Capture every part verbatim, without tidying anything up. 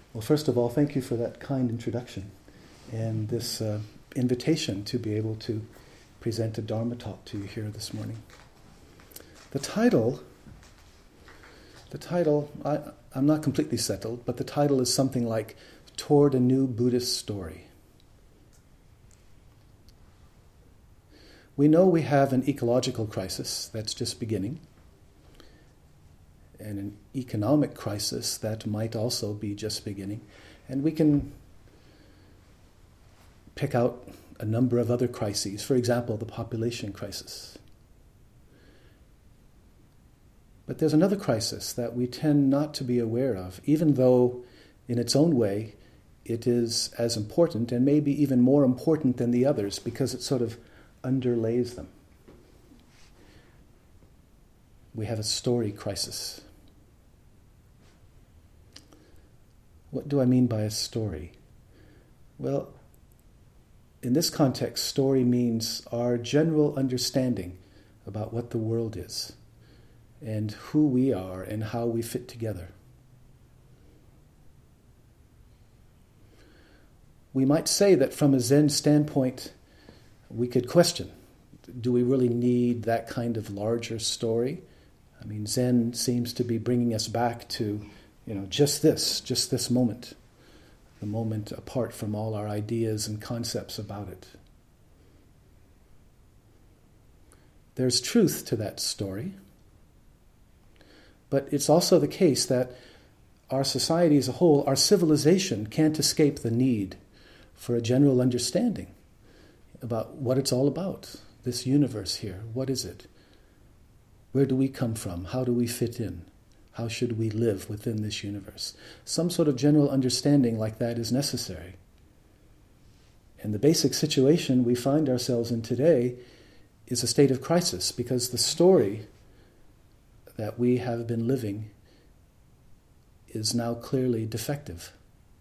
Well, first of all, thank you for that kind introduction and this uh, invitation to be able to present a Dharma talk to you here this morning. The title, the title, I, I'm not completely settled, but the title is something like Toward a New Buddhist Story. We know we have an ecological crisis that's just beginning, and an economic crisis that might also be just beginning. And we can pick out a number of other crises. For example, the population crisis. But there's another crisis that we tend not to be aware of, even though in its own way it is as important and maybe even more important than the others because it sort of underlays them. We have a story crisis. What do I mean by a story? Well, in this context, story means our general understanding about what the world is and who we are and how we fit together. We might say that from a Zen standpoint, we could question, do we really need that kind of larger story? I mean, Zen seems to be bringing us back to You know, just this, just this moment, the moment apart from all our ideas and concepts about it. There's truth to that story, but it's also the case that our society as a whole, our civilization, can't escape the need for a general understanding about what it's all about, this universe here. What is it? Where do we come from? How do we fit in? How should we live within this universe? Some sort of general understanding like that is necessary. And the basic situation we find ourselves in today is a state of crisis because the story that we have been living is now clearly defective.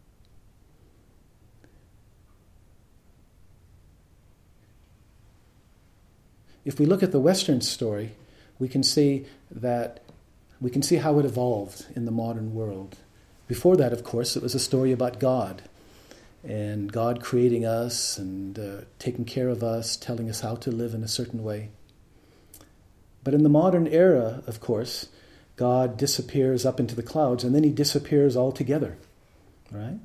If we look at the Western story, we can see that We can see how it evolved in the modern world. Before that, of course, it was a story about God, and God creating us and uh, taking care of us, telling us how to live in a certain way. But in the modern era, of course, God disappears up into the clouds, and then he disappears altogether, right?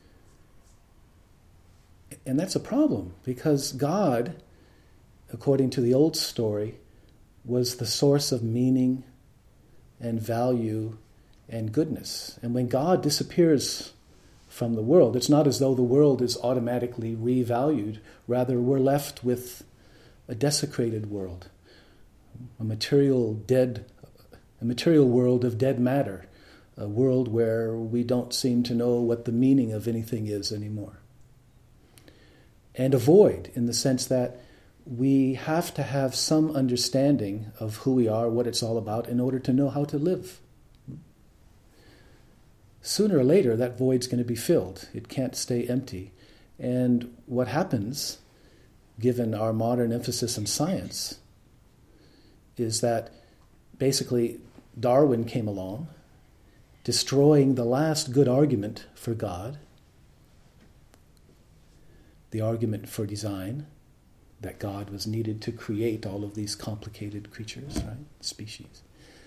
And that's a problem, because God, according to the old story, was the source of meaning and value and goodness. And when God disappears from the world, it's not as though the world is automatically revalued. Rather, we're left with a desecrated world, a material dead, a material world of dead matter, a world where we don't seem to know what the meaning of anything is anymore. And a void in the sense that we have to have some understanding of who we are, what it's all about, in order to know how to live. Sooner or later, that void's going to be filled. It can't stay empty. And what happens, given our modern emphasis on science, is that basically Darwin came along, destroying the last good argument for God, the argument for design, that God was needed to create all of these complicated creatures, right? Species.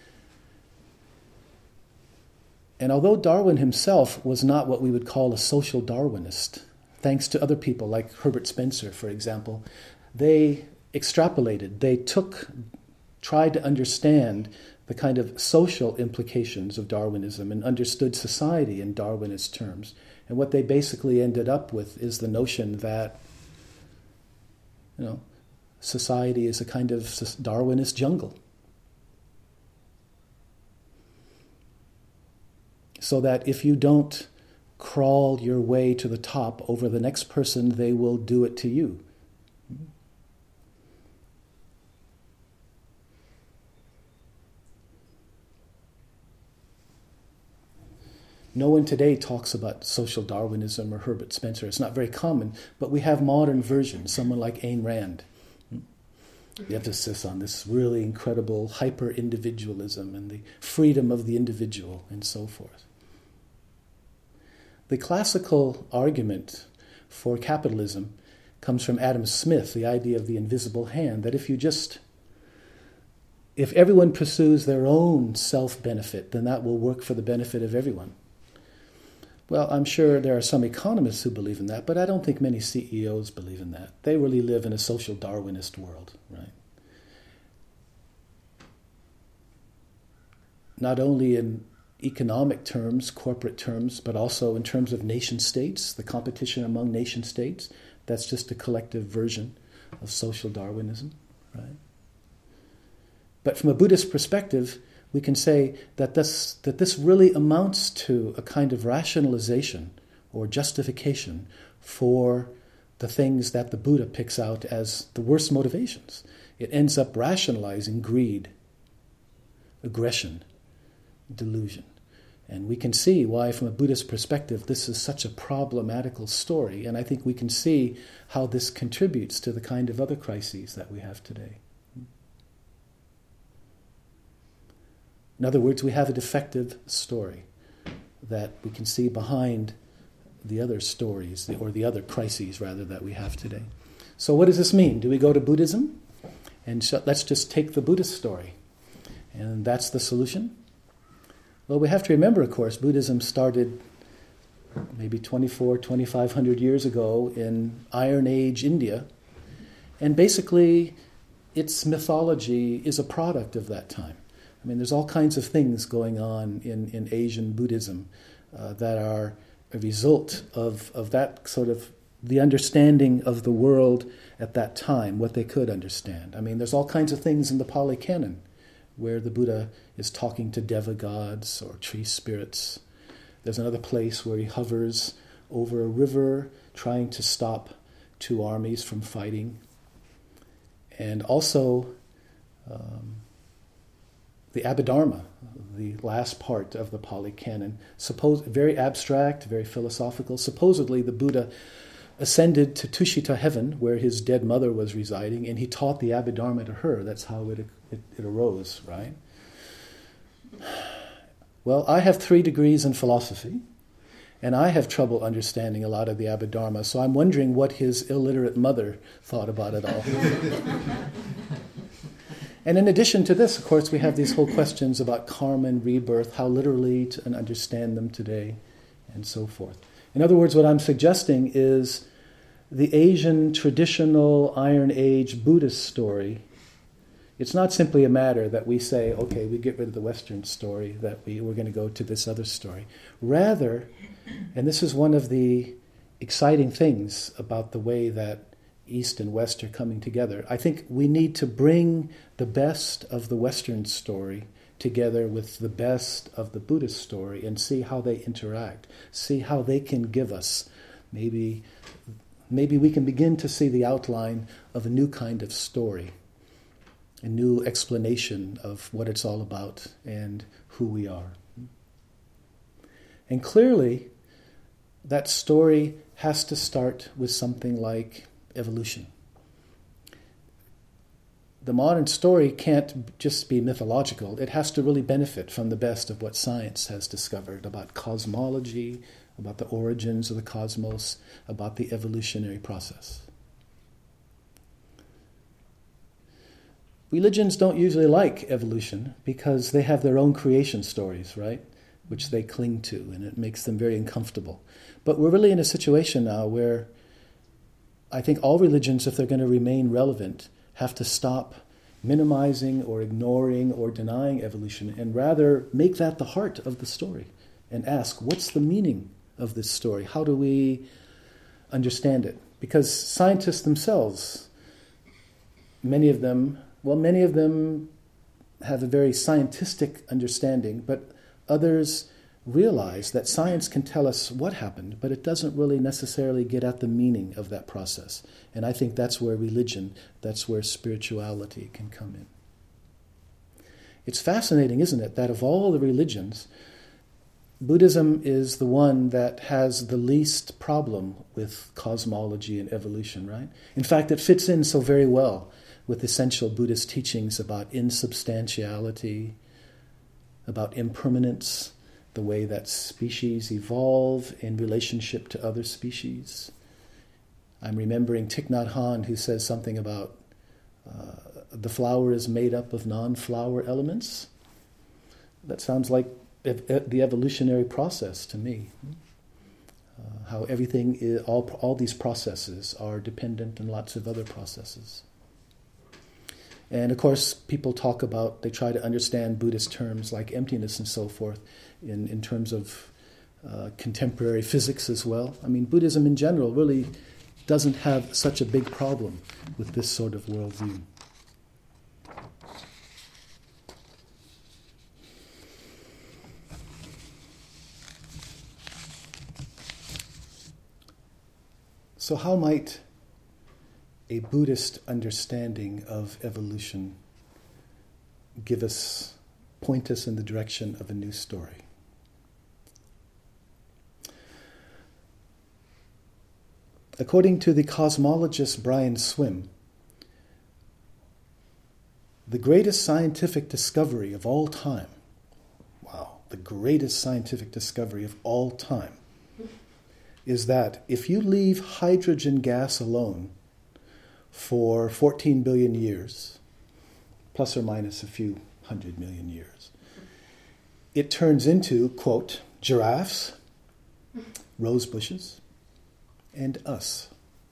And although Darwin himself was not what we would call a social Darwinist, thanks to other people like Herbert Spencer, for example, they extrapolated, they took, tried to understand the kind of social implications of Darwinism and understood society in Darwinist terms. And what they basically ended up with is the notion that You know, society is a kind of Darwinist jungle. So that if you don't crawl your way to the top over the next person, they will do it to you. No one today talks about social Darwinism or Herbert Spencer. It's not very common, but we have modern versions, someone like Ayn Rand. The emphasis on this really incredible hyper-individualism and the freedom of the individual and so forth. The classical argument for capitalism comes from Adam Smith, the idea of the invisible hand, that if you just, if everyone pursues their own self-benefit, then that will work for the benefit of everyone. Well, I'm sure there are some economists who believe in that, but I don't think many C E Os believe in that. They really live in a social Darwinist world, right? Not only in economic terms, corporate terms, but also in terms of nation states, the competition among nation states. That's just a collective version of social Darwinism, right? But from a Buddhist perspective, we can say that this, that this really amounts to a kind of rationalization or justification for the things that the Buddha picks out as the worst motivations. It ends up rationalizing greed, aggression, delusion. And we can see why, from a Buddhist perspective, this is such a problematical story. And I think we can see how this contributes to the kind of other crises that we have today. In other words, we have a defective story that we can see behind the other stories, or the other crises, rather, that we have today. So what does this mean? Do we go to Buddhism? And so let's just take the Buddhist story. And that's the solution? Well, we have to remember, of course, Buddhism started maybe twenty-four, twenty-five hundred years ago in Iron Age India. And basically, its mythology is a product of that time. I mean, there's all kinds of things going on in, in Asian Buddhism uh, that are a result of, of that sort of, the understanding of the world at that time, what they could understand. I mean, there's all kinds of things in the Pali Canon where the Buddha is talking to demigods or tree spirits. There's another place where he hovers over a river trying to stop two armies from fighting. And also um, the Abhidharma, the last part of the Pali Canon, suppose, very abstract, very philosophical. Supposedly the Buddha ascended to Tushita heaven, where his dead mother was residing, and he taught the Abhidharma to her. That's how it, it, it arose, right? Well, I have three degrees in philosophy, and I have trouble understanding a lot of the Abhidharma, so I'm wondering what his illiterate mother thought about it all. And in addition to this, of course, we have these whole questions about karma and rebirth, how literally to understand them today, and so forth. In other words, what I'm suggesting is the Asian traditional Iron Age Buddhist story. It's not simply a matter that we say, okay, we get rid of the Western story, that we, we're going to go to this other story. Rather, and this is one of the exciting things about the way that East and West are coming together, I think we need to bring the best of the Western story together with the best of the Buddhist story and see how they interact, see how they can give us, maybe, maybe we can begin to see the outline of a new kind of story, a new explanation of what it's all about and who we are. And clearly, that story has to start with something like evolution. The modern story can't just be mythological. It has to really benefit from the best of what science has discovered about cosmology, about the origins of the cosmos, about the evolutionary process. Religions don't usually like evolution because they have their own creation stories, right? Which they cling to, and it makes them very uncomfortable. But we're really in a situation now where I think all religions, if they're going to remain relevant, have to stop minimizing or ignoring or denying evolution and rather make that the heart of the story and ask, what's the meaning of this story? How do we understand it? Because scientists themselves, many of them, well, many of them have a very scientific understanding, but others realize that science can tell us what happened, but it doesn't really necessarily get at the meaning of that process. And I think that's where religion, that's where spirituality can come in. It's fascinating, isn't it, that of all the religions, Buddhism is the one that has the least problem with cosmology and evolution, right? In fact, it fits in so very well with essential Buddhist teachings about insubstantiality, about impermanence, the way that species evolve in relationship to other species. I'm remembering Thich Nhat Hanh, who says something about uh, the flower is made up of non-flower elements. That sounds like ev- the evolutionary process to me. Uh, how everything, is, all, all these processes are dependent on lots of other processes. And of course, people talk about, they try to understand Buddhist terms like emptiness and so forth in, in terms of uh, contemporary physics as well. I mean, Buddhism in general really doesn't have such a big problem with this sort of worldview. So how might a Buddhist understanding of evolution give us, point us in the direction of a new story? According to the cosmologist Brian Swimme, the greatest scientific discovery of all time, wow, the greatest scientific discovery of all time, is that if you leave hydrogen gas alone for fourteen billion years, plus or minus a few hundred million years, it turns into, quote, giraffes, rose bushes, and us.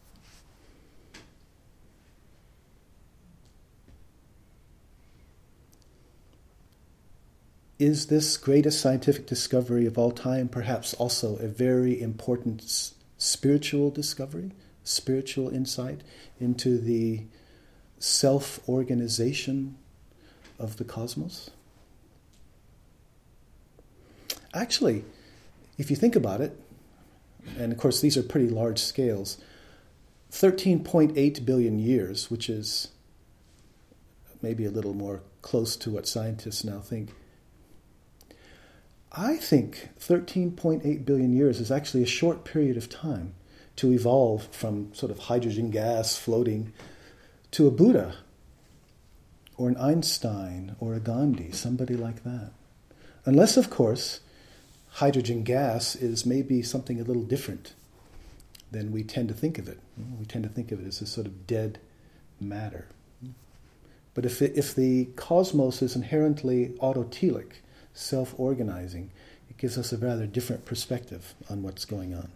Is this greatest scientific discovery of all time perhaps also a very important s- spiritual discovery, spiritual insight into the self-organization of the cosmos? Actually, if you think about it, and of course these are pretty large scales, thirteen point eight billion years, which is maybe a little more close to what scientists now think, I think thirteen point eight billion years is actually a short period of time to evolve from sort of hydrogen gas floating to a Buddha or an Einstein or a Gandhi, somebody like that. Unless, of course, hydrogen gas is maybe something a little different than we tend to think of it. We tend to think of it as a sort of dead matter. But if it, if the cosmos is inherently autotelic, self-organizing, it gives us a rather different perspective on what's going on.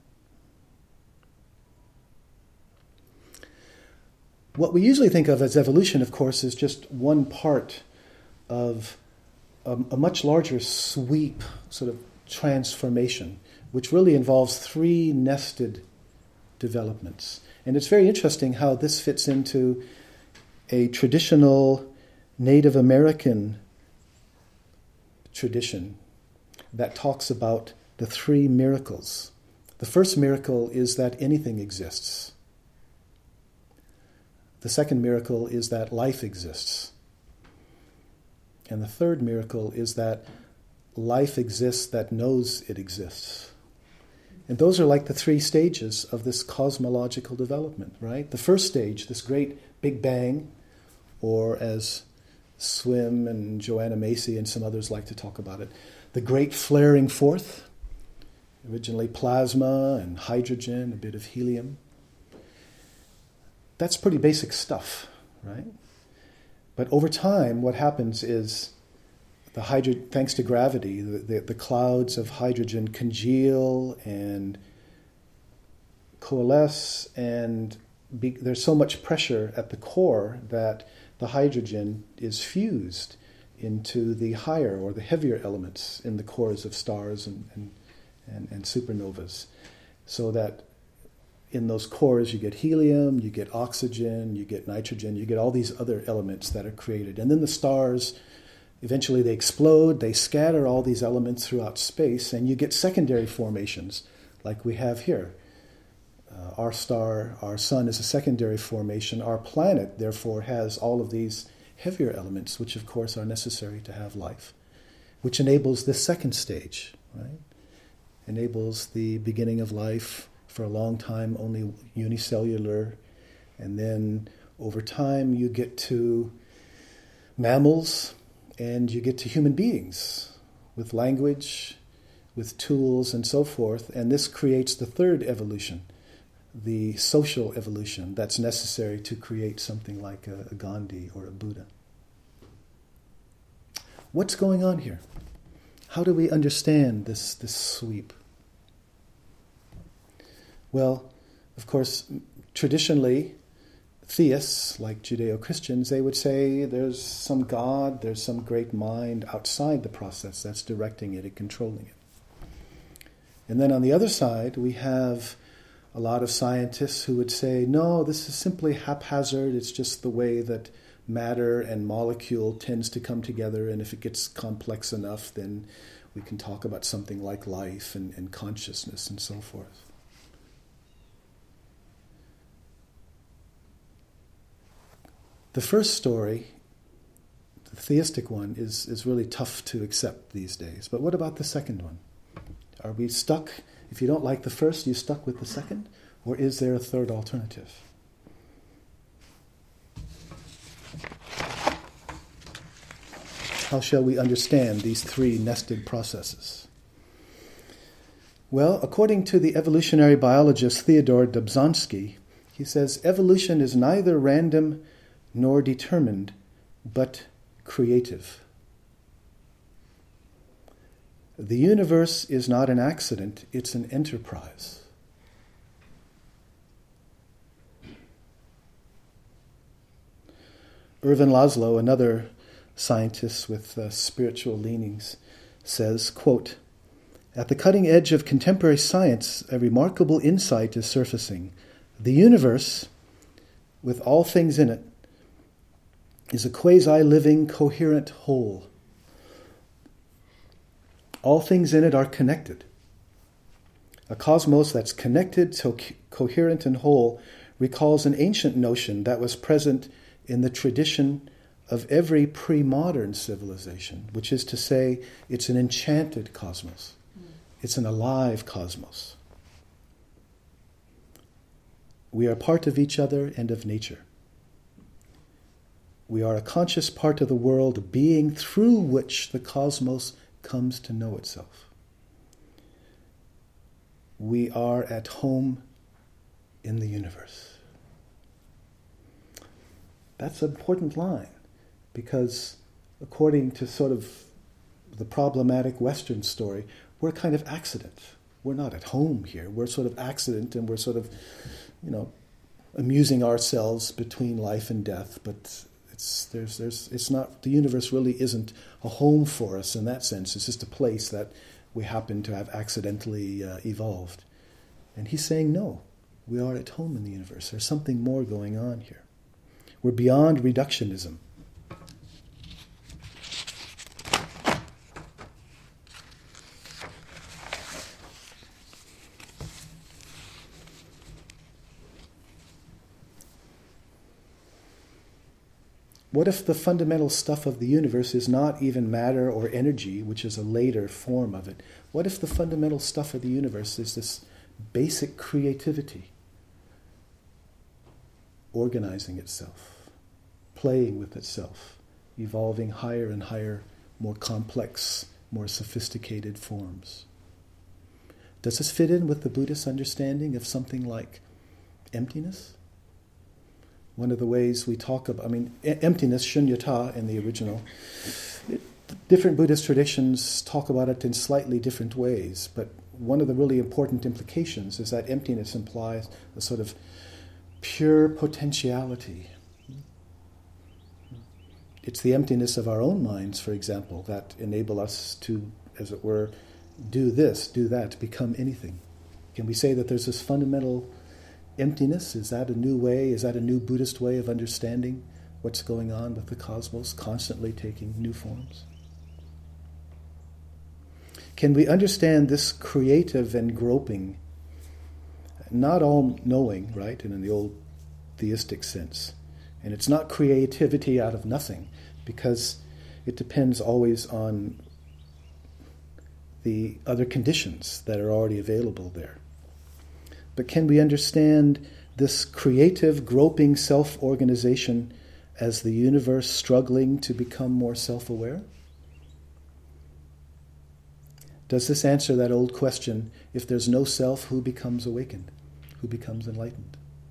What we usually think of as evolution, of course, is just one part of a, a much larger sweep, sort of transformation, which really involves three nested developments. And it's very interesting how this fits into a traditional Native American tradition that talks about the three miracles. The first miracle is that anything exists. The second miracle is that life exists. And the third miracle is that life exists that knows it exists. And those are like the three stages of this cosmological development, right? The first stage, this great Big Bang, or as Swimme and Joanna Macy and some others like to talk about it, the great flaring forth, originally plasma and hydrogen, a bit of helium. That's pretty basic stuff, right? But over time, what happens is, the hydro- thanks to gravity, the, the, the clouds of hydrogen congeal and coalesce, and be, there's so much pressure at the core that the hydrogen is fused into the higher or the heavier elements in the cores of stars and, and, and, and supernovas. So that in those cores you get helium, you get oxygen, you get nitrogen, you get all these other elements that are created. And then the stars, eventually they explode, they scatter all these elements throughout space, and you get secondary formations like we have here. Uh, our star, our sun is a secondary formation. Our planet, therefore, has all of these heavier elements, which of course are necessary to have life, which enables this second stage, right? Enables the beginning of life, for a long time only unicellular, and then over time you get to mammals and you get to human beings with language, with tools and so forth, and this creates the third evolution, the social evolution that's necessary to create something like a, a Gandhi or a Buddha. What's going on here? How do we understand this, this sweep? Well, of course, traditionally, theists, like Judeo-Christians, they would say there's some God, there's some great mind outside the process that's directing it and controlling it. And then on the other side, we have a lot of scientists who would say, no, this is simply haphazard, it's just the way that matter and molecule tends to come together, and if it gets complex enough, then we can talk about something like life and, and consciousness and so forth. The first story, the theistic one, is, is really tough to accept these days. But what about the second one? Are we stuck? If you don't like the first, you stuck with the second? Or is there a third alternative? How shall we understand these three nested processes? Well, according to the evolutionary biologist Theodore Dobzhansky, he says evolution is neither random nor determined, but creative. The universe is not an accident, it's an enterprise. Ervin Laszlo, another scientist with uh, spiritual leanings, says, quote, "At the cutting edge of contemporary science, a remarkable insight is surfacing. The universe, with all things in it, is a quasi-living, coherent whole. All things in it are connected. A cosmos that's connected, so co- coherent and whole, recalls an ancient notion that was present in the tradition of every pre-modern civilization, which is to say, it's an enchanted cosmos. It's an alive cosmos. We are part of each other and of nature. We are a conscious part of the world, being through which the cosmos comes to know itself. We are at home in the universe." That's an important line, because according to sort of the problematic Western story, we're a kind of accident. We're not at home here. We're sort of accident, and we're sort of, you know, amusing ourselves between life and death, but It's, there's, there's, it's not, the universe really isn't a home for us in that sense. It's just a place that we happen to have accidentally uh, evolved. And he's saying, no, we are at home in the universe. There's something more going on here. We're beyond reductionism. What if the fundamental stuff of the universe is not even matter or energy, which is a later form of it? What if the fundamental stuff of the universe is this basic creativity, organizing itself, playing with itself, evolving higher and higher, more complex, more sophisticated forms? Does this fit in with the Buddhist understanding of something like emptiness? One of the ways we talk about, I mean, emptiness, shunyata in the original, it, different Buddhist traditions talk about it in slightly different ways, but one of the really important implications is that emptiness implies a sort of pure potentiality. It's the emptiness of our own minds, for example, that enable us to, as it were, do this, do that, become anything. Can we say that there's this fundamental emptiness? Is that a new way? Is that a new Buddhist way of understanding what's going on with the cosmos, constantly taking new forms? Can we understand this creative and groping, not all knowing, right, and in the old theistic sense? And it's not creativity out of nothing, because it depends always on the other conditions that are already available there. But can we understand this creative, groping self-organization as the universe struggling to become more self-aware? Does this answer that old question, if there's no self, who becomes awakened? Who becomes enlightened?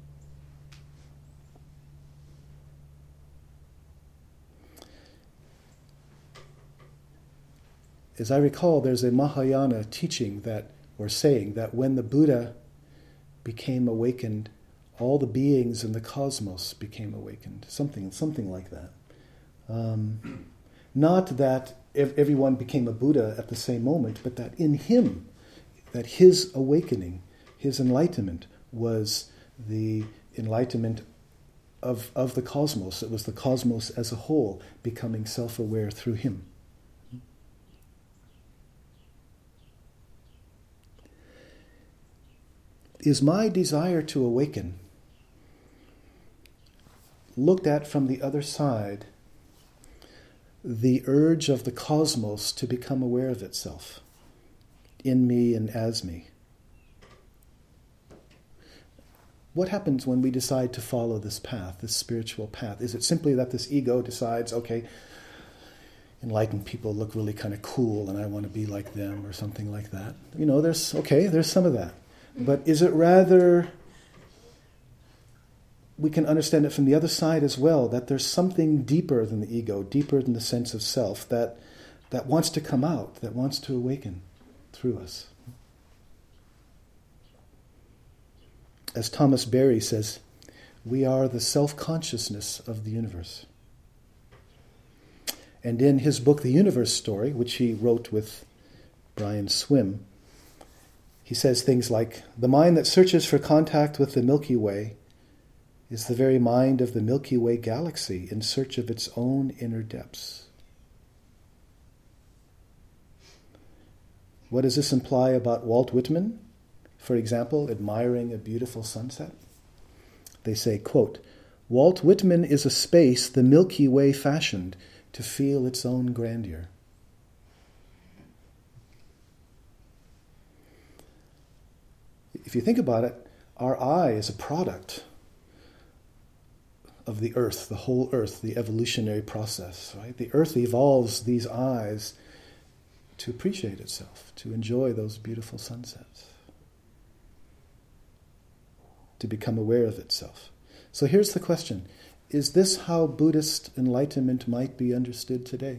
As I recall, there's a Mahayana teaching that, or saying, that when the Buddha became awakened, all the beings in the cosmos became awakened. Something, something like that. Um, not that everyone became a Buddha at the same moment, but that in him, that his awakening, his enlightenment was the enlightenment of, of the cosmos. It was the cosmos as a whole becoming self-aware through him. Is my desire to awaken looked at from the other side the urge of the cosmos to become aware of itself, in me and as me? What happens when we decide to follow this path, this spiritual path? Is it simply that this ego decides, okay, enlightened people look really kind of cool and I want to be like them, or something like that? You know, there's, okay, there's some of that. But is it rather, we can understand it from the other side as well, that there's something deeper than the ego, deeper than the sense of self, that that wants to come out, that wants to awaken through us. As Thomas Berry says, we are the self-consciousness of the universe. And in his book, The Universe Story, which he wrote with Brian Swim, he says things like, the mind that searches for contact with the Milky Way is the very mind of the Milky Way galaxy in search of its own inner depths. What does this imply about Walt Whitman, for example, admiring a beautiful sunset? They say, quote, Walt Whitman is a space the Milky Way fashioned to feel its own grandeur. If you think about it, our eye is a product of the earth, the whole earth, the evolutionary process, right? The earth evolves these eyes to appreciate itself, to enjoy those beautiful sunsets, to become aware of itself. So here's the question. Is this how Buddhist enlightenment might be understood today?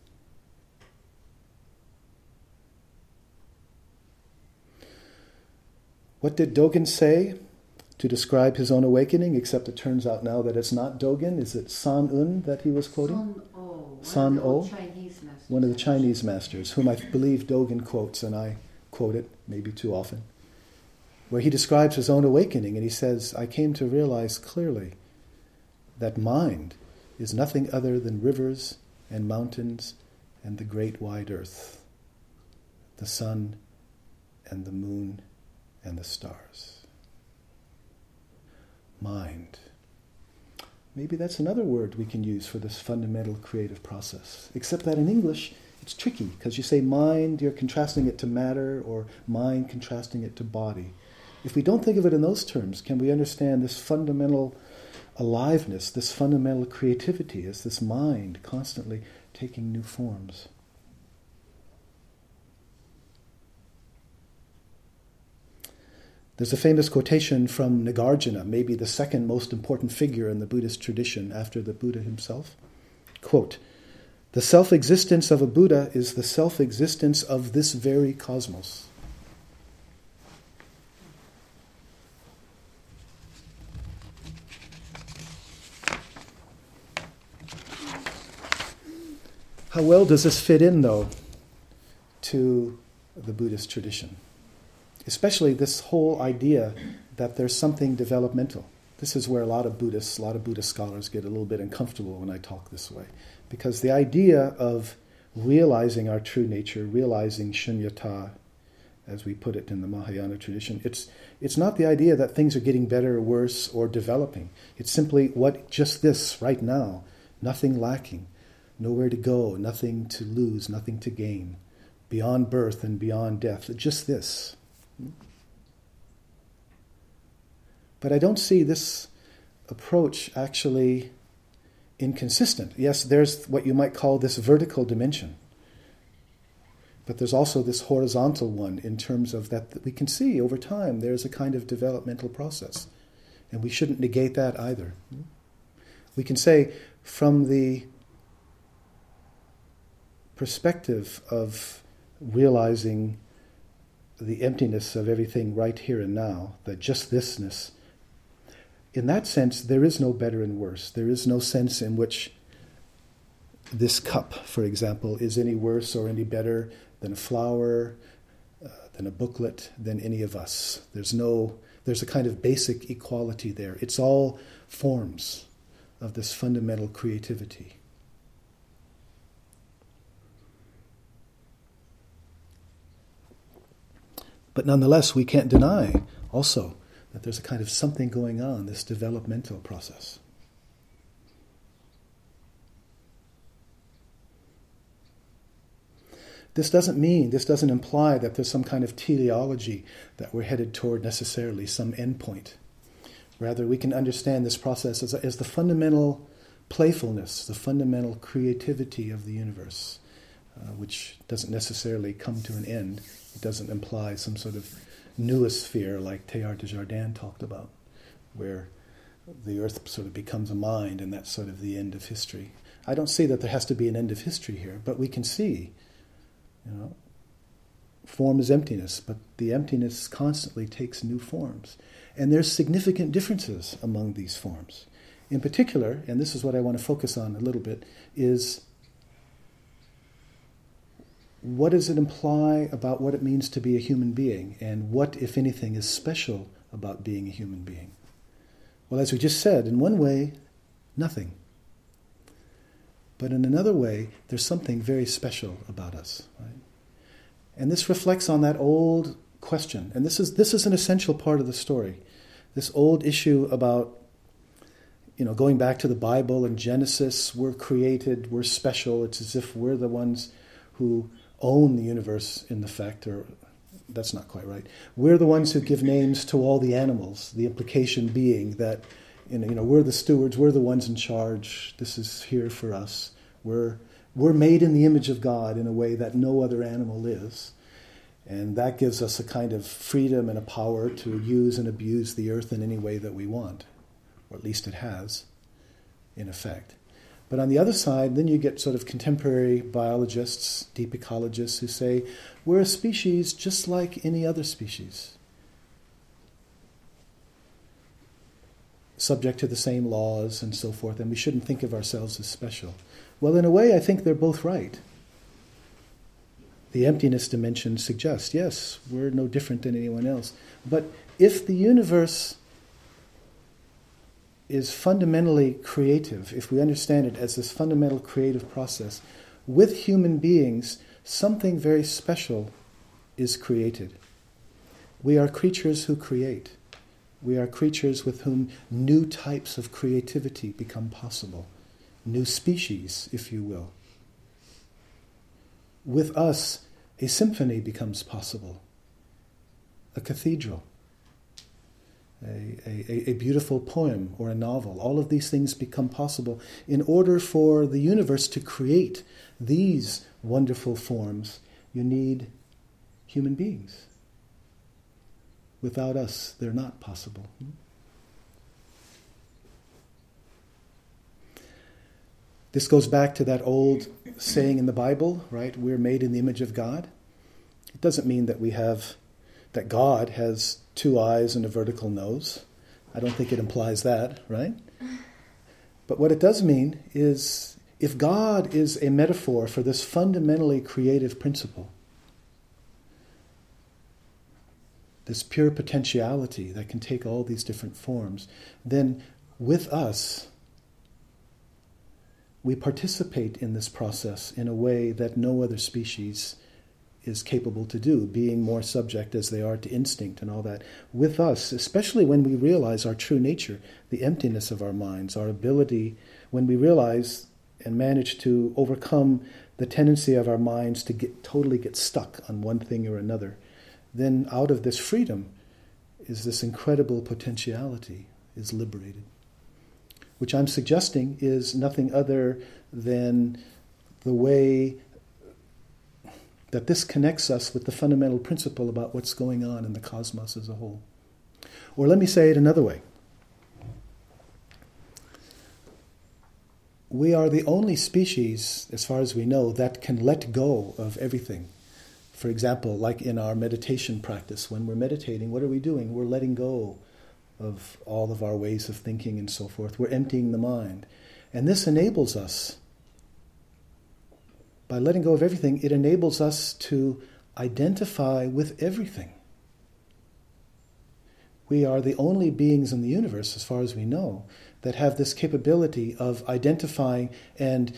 What did Dogen say to describe his own awakening, except it turns out now that it's not Dogen? Is it San Un that he was quoting? San O, one of the Chinese masters, whom I believe Dogen quotes, and I quote it maybe too often, where he describes his own awakening, and he says, I came to realize clearly that mind is nothing other than rivers and mountains and the great wide earth, the sun and the moon and the stars. Mind. Maybe that's another word we can use for this fundamental creative process. Except that in English, it's tricky, because you say mind, you're contrasting it to matter, or mind contrasting it to body. If we don't think of it in those terms, can we understand this fundamental aliveness, this fundamental creativity, as this mind constantly taking new forms? There's a famous quotation from Nagarjuna, maybe the second most important figure in the Buddhist tradition after the Buddha himself. Quote, the self-existence of a Buddha is the self-existence of this very cosmos. How well does this fit in, though, to the Buddhist tradition? Especially this whole idea that there's something developmental. This is where a lot of Buddhists, a lot of Buddhist scholars get a little bit uncomfortable when I talk this way. Because the idea of realizing our true nature, realizing shunyata, as we put it in the Mahayana tradition, it's it's not the idea that things are getting better or worse or developing. It's simply what just this right now, nothing lacking, nowhere to go, nothing to lose, nothing to gain, beyond birth and beyond death, just this. But I don't see this approach actually inconsistent. Yes, there's what you might call this vertical dimension. But there's also this horizontal one in terms of that, that we can see over time there's a kind of developmental process. And we shouldn't negate that either. We can say from the perspective of realizing the emptiness of everything right here and now, that just thisness, in that sense, there is no better and worse. There is no sense in which this cup, for example, is any worse or any better than a flower, uh, than a booklet, than any of us. There's no, there's a kind of basic equality there. It's all forms of this fundamental creativity. But nonetheless, we can't deny also that there's a kind of something going on, this developmental process. This doesn't mean, this doesn't imply that there's some kind of teleology that we're headed toward necessarily, some endpoint. Rather, we can understand this process as, as the fundamental playfulness, the fundamental creativity of the universe, uh, which doesn't necessarily come to an end. It doesn't imply some sort of noosphere like Teilhard de Chardin talked about, where the earth sort of becomes a mind and that's sort of the end of history. I don't see that there has to be an end of history here, but we can see, you know, form is emptiness, but the emptiness constantly takes new forms. And there's significant differences among these forms. In particular, and this is what I want to focus on a little bit, is what does it imply about what it means to be a human being, and what, if anything, is special about being a human being? Well, as we just said, in one way, nothing. But in another way, there's something very special about us, right? And this reflects on that old question, and this is this is an essential part of the story. This old issue about, you know, going back to the Bible and Genesis, we're created, we're special. It's as if we're the ones who own the universe in effect, or that's not quite right. We're the ones who give names to all the animals, the implication being that, you know, you know, we're the stewards, we're the ones in charge, this is here for us. We're, we're made in the image of God in a way that no other animal is. And that gives us a kind of freedom and a power to use and abuse the earth in any way that we want, or at least it has, in effect. But on the other side, then you get sort of contemporary biologists, deep ecologists, who say, we're a species just like any other species, subject to the same laws and so forth, and we shouldn't think of ourselves as special. Well, in a way, I think they're both right. The emptiness dimension suggests, yes, we're no different than anyone else. But if the universe is fundamentally creative, if we understand it as this fundamental creative process, with human beings, something very special is created. We are creatures who create. We are creatures with whom new types of creativity become possible. New species, if you will. With us, a symphony becomes possible. A cathedral. A, a, a beautiful poem or a novel. All of these things become possible in order for the universe to create these wonderful forms. You need human beings. Without us, they're not possible. This goes back to that old saying in the Bible, right? We're made in the image of God. It doesn't mean that we have, that God has two eyes and a vertical nose. I don't think it implies that, right? But what it does mean is, if God is a metaphor for this fundamentally creative principle, this pure potentiality that can take all these different forms, then with us, we participate in this process in a way that no other species is capable to do, being more subject as they are to instinct and all that. With us, especially when we realize our true nature, the emptiness of our minds, our ability, when we realize and manage to overcome the tendency of our minds to get totally get stuck on one thing or another, then out of this freedom is this incredible potentiality is liberated. Which I'm suggesting is nothing other than the way that this connects us with the fundamental principle about what's going on in the cosmos as a whole. Or let me say it another way. We are the only species, as far as we know, that can let go of everything. For example, like in our meditation practice, when we're meditating, what are we doing? We're letting go of all of our ways of thinking and so forth. We're emptying the mind. And this enables us, by letting go of everything, it enables us to identify with everything. We are the only beings in the universe, as far as we know, that have this capability of identifying. And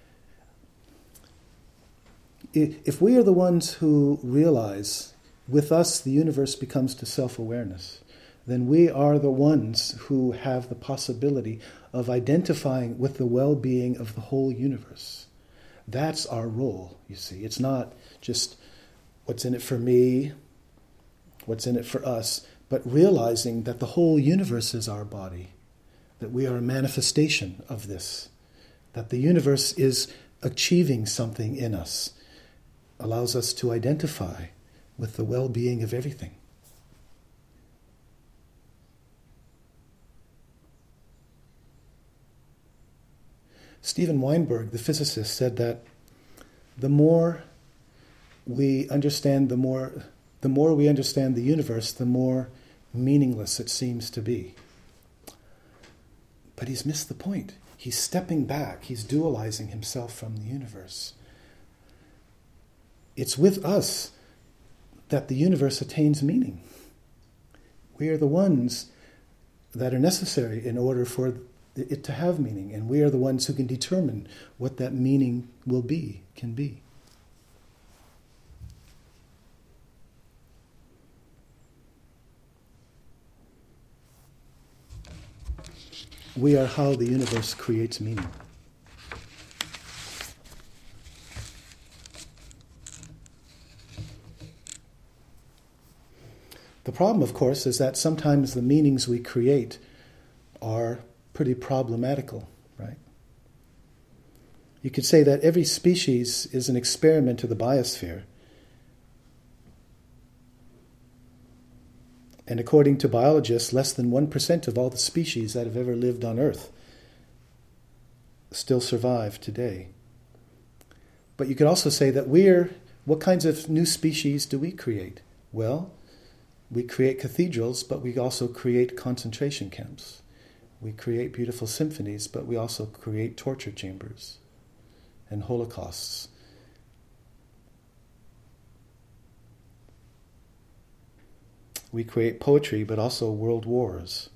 if we are the ones who realize, with us the universe becomes to self-awareness, then we are the ones who have the possibility of identifying with the well-being of the whole universe. That's our role, you see. It's not just what's in it for me, what's in it for us, but realizing that the whole universe is our body, that we are a manifestation of this, that the universe is achieving something in us, allows us to identify with the well-being of everything. Steven Weinberg, the physicist, said that the more we understand, the more the more we understand the universe, the more meaningless it seems to be. But he's missed the point. He's stepping back. He's dualizing himself from the universe. It's with us that the universe attains meaning. We are the ones that are necessary in order for it to have meaning, and we are the ones who can determine what that meaning will be, can be. We are how the universe creates meaning. The problem, of course, is that sometimes the meanings we create are pretty problematical, right? You could say that every species is an experiment to the biosphere. And according to biologists, less than one percent of all the species that have ever lived on Earth still survive today. But you could also say that we're, what kinds of new species do we create? Well, we create cathedrals, but we also create concentration camps. We create beautiful symphonies, but we also create torture chambers and holocausts. We create poetry, but also world wars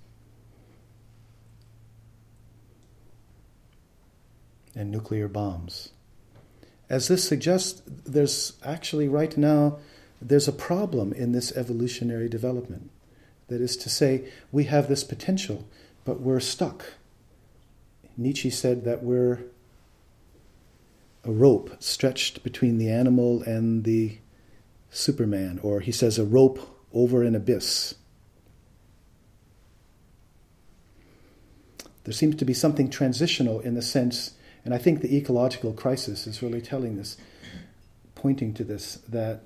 and nuclear bombs. As this suggests, there's actually right now, there's a problem in this evolutionary development. That is to say, we have this potential, but we're stuck. Nietzsche said that we're a rope stretched between the animal and the Superman, or he says a rope over an abyss. There seems to be something transitional in the sense, and I think the ecological crisis is really telling this, pointing to this, that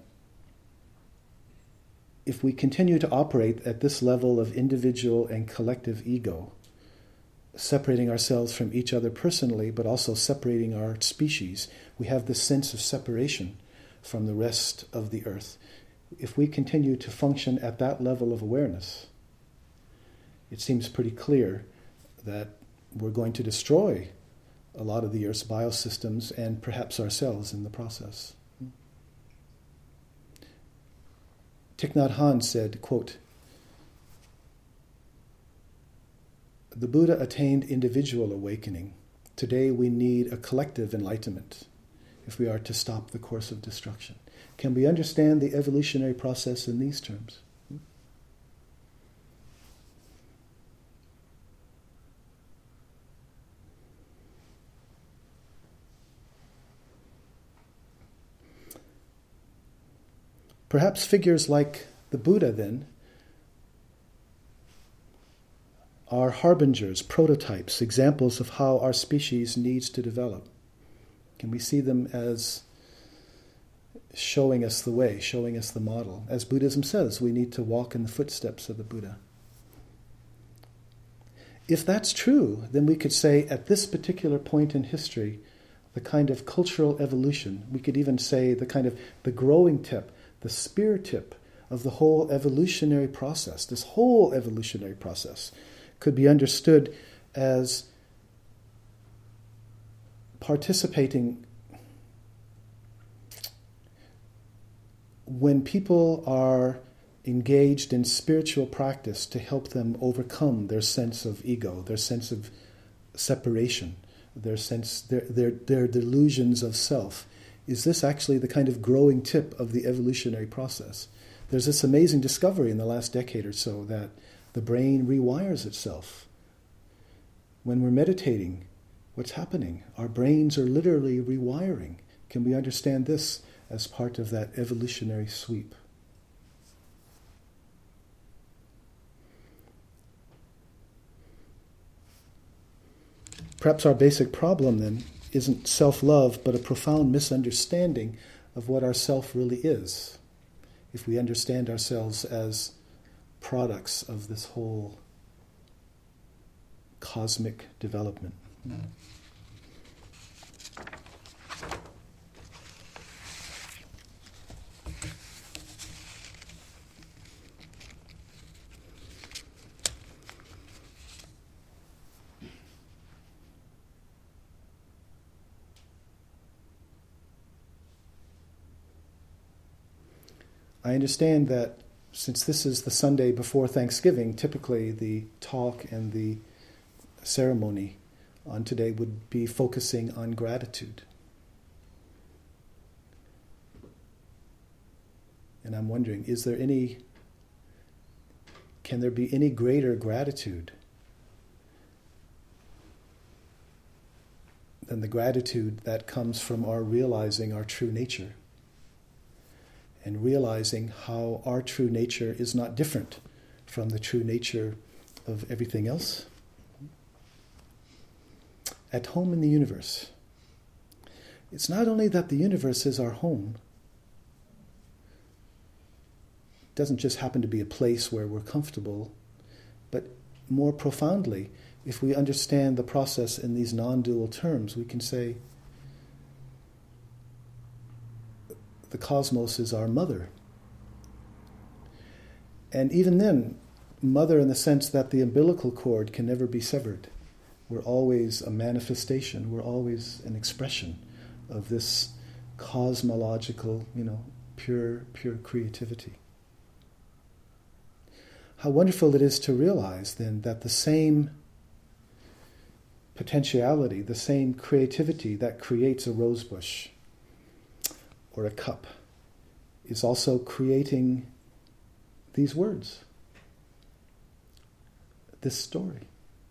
if we continue to operate at this level of individual and collective ego, separating ourselves from each other personally, but also separating our species, we have this sense of separation from the rest of the earth. If we continue to function at that level of awareness, it seems pretty clear that we're going to destroy a lot of the Earth's biosystems and perhaps ourselves in the process. Thich Nhat Hanh said, quote, "The Buddha attained individual awakening. Today we need a collective enlightenment if we are to stop the course of destruction." Can we understand the evolutionary process in these terms? Perhaps figures like the Buddha, then, are harbingers, prototypes, examples of how our species needs to develop. Can we see them as showing us the way, showing us the model. As Buddhism says, we need to walk in the footsteps of the Buddha. If that's true, then we could say at this particular point in history, the kind of cultural evolution, we could even say the kind of the growing tip, the spear tip of the whole evolutionary process, this whole evolutionary process could be understood as participating when people are engaged in spiritual practice to help them overcome their sense of ego, their sense of separation, their sense, their, their, their delusions of self. Is this actually the kind of growing tip of the evolutionary process? There's this amazing discovery in the last decade or so that the brain rewires itself. When we're meditating, what's happening? Our brains are literally rewiring. Can we understand this as part of that evolutionary sweep? Perhaps our basic problem then isn't self-love, but a profound misunderstanding of what our self really is. If we understand ourselves as products of this whole cosmic development. Mm. I understand that since this is the Sunday before Thanksgiving, typically the talk and the ceremony on today would be focusing on gratitude. And I'm wondering, is there any, can there be any greater gratitude than the gratitude that comes from our realizing our true nature? And realizing how our true nature is not different from the true nature of everything else. At home in the universe. It's not only that the universe is our home. It doesn't just happen to be a place where we're comfortable, but more profoundly, if we understand the process in these non-dual terms, we can say, the cosmos is our mother. And even then, mother in the sense that the umbilical cord can never be severed. We're always a manifestation, we're always an expression of this cosmological, you know, pure, pure creativity. How wonderful it is to realize then that the same potentiality, the same creativity that creates a rose bush or a cup, is also creating these words, this story.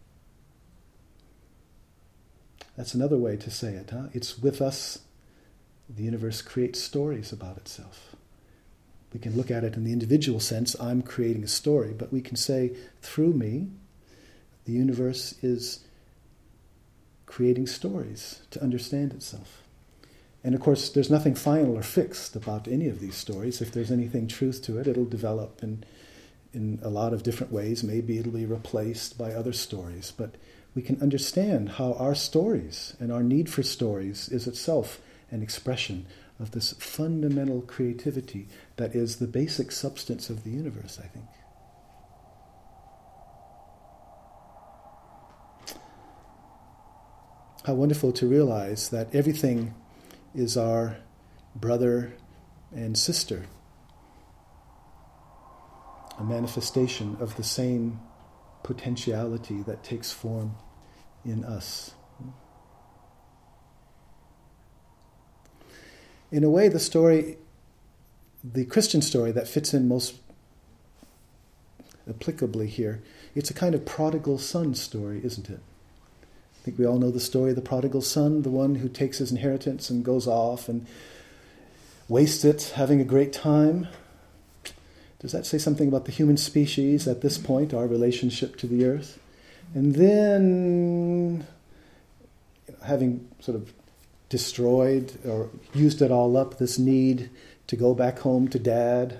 That's another way to say it, huh? It's with us, the universe creates stories about itself. We can look at it in the individual sense, I'm creating a story, but we can say, through me, the universe is creating stories to understand itself. And of course, there's nothing final or fixed about any of these stories. If there's anything truth to it, it'll develop in, in a lot of different ways. Maybe it'll be replaced by other stories. But we can understand how our stories and our need for stories is itself an expression of this fundamental creativity that is the basic substance of the universe, I think. How wonderful to realize that everything is our brother and sister, a manifestation of the same potentiality that takes form in us. In a way, the story, the Christian story that fits in most applicably here, it's a kind of prodigal son story, isn't it? I think we all know the story of the prodigal son, the one who takes his inheritance and goes off and wastes it, having a great time. Does that say something about the human species at this point, our relationship to the earth? And then, having sort of destroyed or used it all up, this need to go back home to Dad,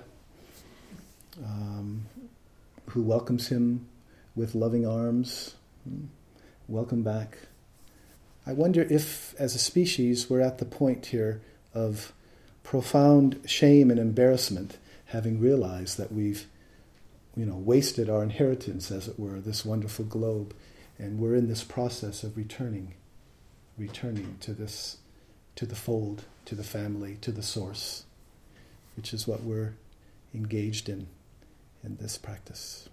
um, who welcomes him with loving arms. Welcome back. I wonder if, as a species, we're at the point here of profound shame and embarrassment, having realized that we've, you know, wasted our inheritance, as it were, this wonderful globe, and we're in this process of returning, returning to this, to the fold, to the family, to the source, which is what we're engaged in in this practice.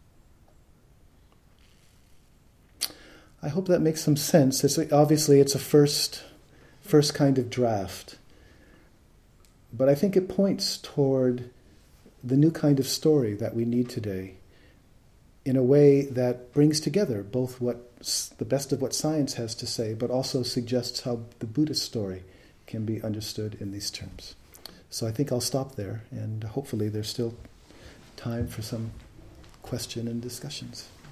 I hope that makes some sense. It's, obviously, it's a first, first kind of draft, but I think it points toward the new kind of story that we need today, in a way that brings together both what the best of what science has to say, but also suggests how the Buddhist story can be understood in these terms. So I think I'll stop there, and hopefully there's still time for some question and discussions.